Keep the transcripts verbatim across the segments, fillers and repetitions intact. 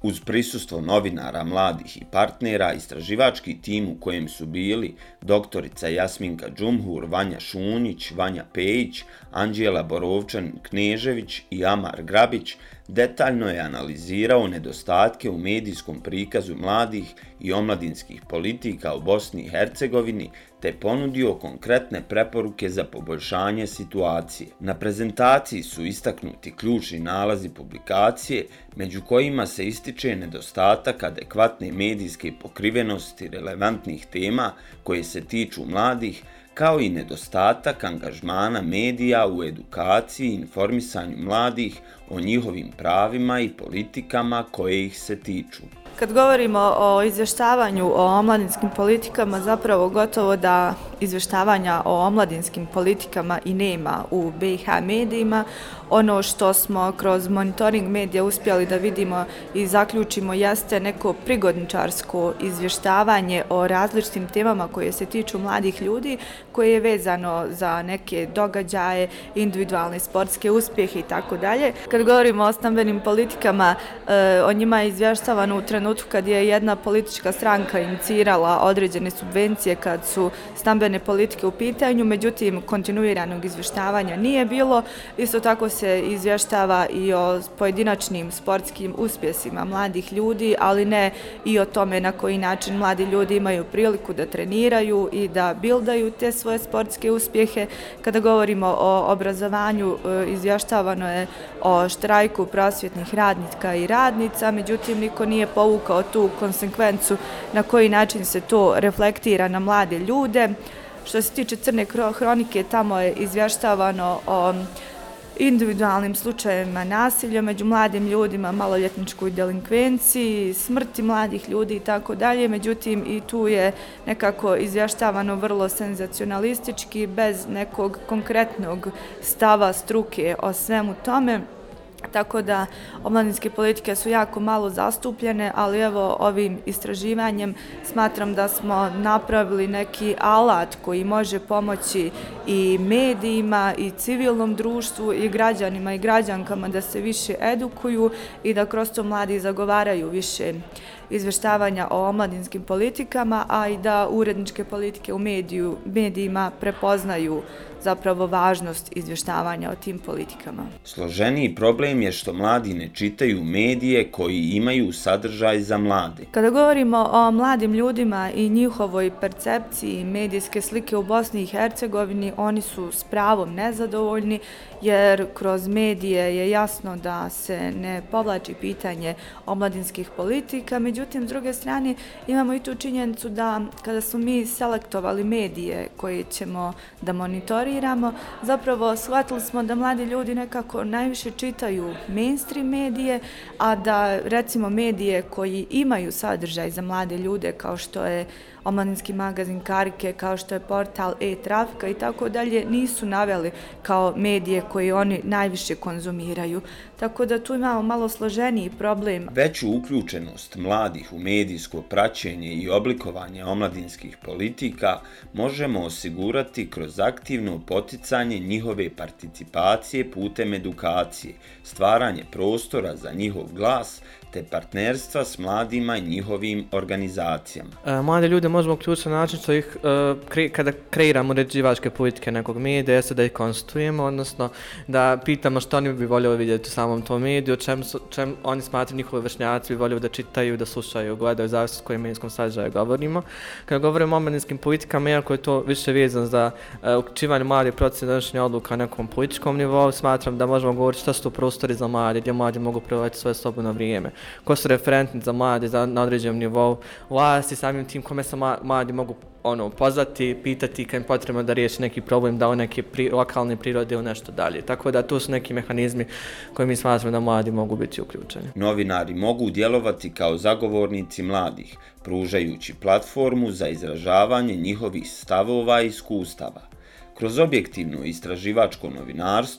Uz prisustvo novinara, mladih i partnera, istraživački tim u kojem su bili doktorica Jasminka Džumhur, Vanja Šunjić, Vanja Pejić, Anđela Borovčan-Knežević i Amar Grabić detaljno je analizirao nedostatke u medijskom prikazu mladih i omladinskih politika u Bosni i Hercegovini te ponudio konkretne preporuke za poboljšanje situacije. Na prezentaciji su istaknuti ključni nalazi publikacije, među kojima se ističe nedostatak adekvatne medijske pokrivenosti relevantnih tema koje se tiču mladih, kao i nedostatak angažmana medija u edukaciji i informisanju mladih o njihovim pravima i politikama koje ih se tiču. Kad govorimo o izvještavanju o omladinskim politikama, zapravo gotovo da izvještavanja o omladinskim politikama i nema u B i H medijima. Ono što smo kroz monitoring medija uspjeli da vidimo i zaključimo jeste neko prigodničarsko izvještavanje o različitim temama koje se tiču mladih ljudi, koje je vezano za neke događaje, individualne sportske uspjehe i tako dalje. Kad govorimo o stambenim politikama, o njima je izvještavano u trenutku kad je jedna politička stranka inicirala određene subvencije kad su stambene politike u pitanju, međutim kontinuiranog izvještavanja nije bilo. Isto tako se izvještava i o pojedinačnim sportskim uspjesima mladih ljudi, ali ne i o tome na koji način mladi ljudi imaju priliku da treniraju i da bildaju te svoje sportske uspjehe. Kada govorimo o obrazovanju, izvještavano je o štrajku prosvjetnih radnika i radnica, međutim niko nije povukao tu konsekvencu na koji način se to reflektira na mlade ljude. Što se tiče crne hronike, tamo je izvještavano o individualnim slučajevima nasilja među mladim ljudima, maloljetničkoj delinkvenciji, smrti mladih ljudi i tako dalje. Međutim, i tu je nekako izvještavano vrlo senzacionalistički, bez nekog konkretnog stava struke o svemu tome. Tako da omladinske politike su jako malo zastupljene, ali evo ovim istraživanjem smatram da smo napravili neki alat koji može pomoći i medijima i civilnom društvu i građanima i građankama da se više edukuju i da kroz to mladi zagovaraju više izvještavanja o omladinskim politikama, a i da uredničke politike u mediju, medijima prepoznaju zapravo važnost izvještavanja o tim politikama. Složeniji problem je što mladi ne čitaju medije koji imaju sadržaj za mlade. Kada govorimo o mladim ljudima i njihovoj percepciji medijske slike u Bosni i Hercegovini, oni su s pravom nezadovoljni jer kroz medije je jasno da se ne povlači pitanje omladinskih politika. Međutim, s druge strane imamo i tu činjenicu da kada smo mi selektovali medije koje ćemo da monitoriramo, zapravo shvatili smo da mladi ljudi nekako najviše čitaju mainstream medije, a da recimo medije koji imaju sadržaj za mlade ljude kao što je omladinski magazin Karike, kao što je portal e-Trafika i tako dalje, nisu naveli kao medije koje oni najviše konzumiraju. Tako da tu imamo malo složeniji problem. Veću uključenost mladih u medijsko praćenje i oblikovanje omladinskih politika možemo osigurati kroz aktivno poticanje njihove participacije putem edukacije, stvaranje prostora za njihov glas te partnerstva s mladima i njihovim organizacijama. E, mlade ljude možemo uključiti na način što ih, e, kre, kada kreiramo uređivačke politike nekog medija, jeste da ih konstruujemo, odnosno da pitamo što oni bi voljeli vidjeti u samom tom mediju, čem, čem oni smatraju njihovi vršnjaci bi voljeli da čitaju, da slušaju, gledaju, zavisno s kojim medijskom sadržaju govorimo. Kada govorimo o omladinskim politikama, iako je to više vezano za e, uključivanje mladih procesa donošenja odluka na nekom političkom nivou, smatram da možemo govoriti što su to prostori za mlade, gdje mladi mogu provoditi svoje slobodno vrijeme. Ko su referentni za mlade za, na određenom nivou vlasti, samim tim kome se mladi mogu ono, pozvati, pitati kad im potrebno da riješi neki problem, da o neke pri, lokalne prirode ili nešto dalje. Tako da tu su neki mehanizmi koji mi smatramo da mladi mogu biti uključeni. Novinari mogu djelovati kao zagovornici mladih, pružajući platformu za izražavanje njihovih stavova i iskustava. Kroz objektivno istraživačko novinarstvo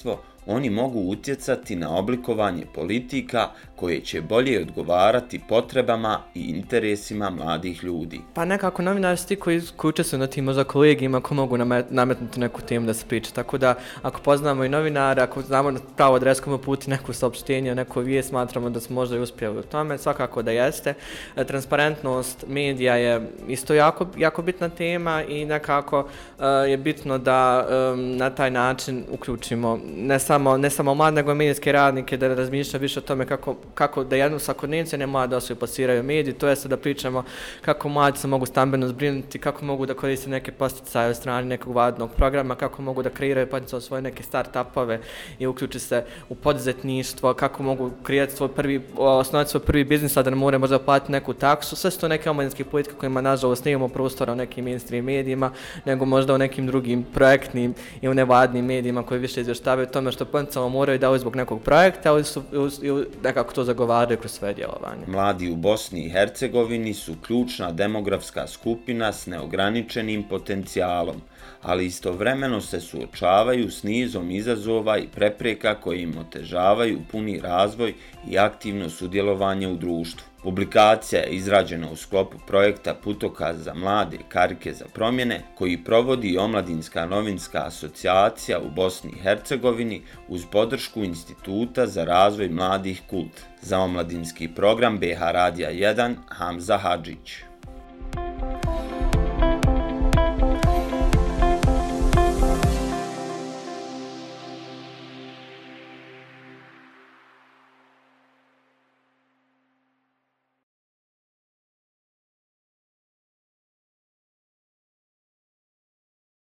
oni mogu utjecati na oblikovanje politika koje će bolje odgovarati potrebama i interesima mladih ljudi. Pa nekako novinari su ti koji, koji učestvuju na tim možda kolegijima ko mogu nametnuti neku temu da se priča. Tako da ako poznamo i novinara, ako znamo na pravo adresu kome puti neku saopštenje, neku vijest, smatramo da smo možda i uspjeli u tome, svakako da jeste. Transparentnost medija je isto jako, jako bitna tema i nekako uh, je bitno da um, na taj način uključimo ne samo, ne samo mlade, nego medijske radnike da razmišljaju više o tome kako, kako da jednu svakodnevnicu ne mlade osobe plasiraju mediji, to je da pričamo kako mladi se mogu stambeno zbrinuti, kako mogu da koriste neke posticaje od strane nekog vladinog programa, kako mogu da kreiraju potencijalno svoje neke start-upove i uključi se u poduzetništvo, kako mogu kreirati svoj prvi, osnovati svoj prvi biznis, a da ne moraju možda platiti neku taksu. Sve su to neke omladinske politike kojima nažalost nemamo prostora u nekim mainstream medijima, nego možda u nekim drugim projektnim i u nevladnim medijima koji više izvještavaju tome što potencijalno moraju da zbog nekog projekta, ali su nekako to zagovaraju kroz svoje djelovanje. Mladi u Bosni i Hercegovini su ključna demografska skupina s neograničenim potencijalom, ali istovremeno se suočavaju s nizom izazova i prepreka koji im otežavaju puni razvoj i aktivno sudjelovanje u društvu. Publikacija je izrađena u sklopu projekta Putokaz za mlade karike za promjene koji provodi Omladinska novinska asocijacija u Bosni i Hercegovini uz podršku Instituta za razvoj mladih Kult. Za omladinski program B H Radija jedan Hamza Hadžić.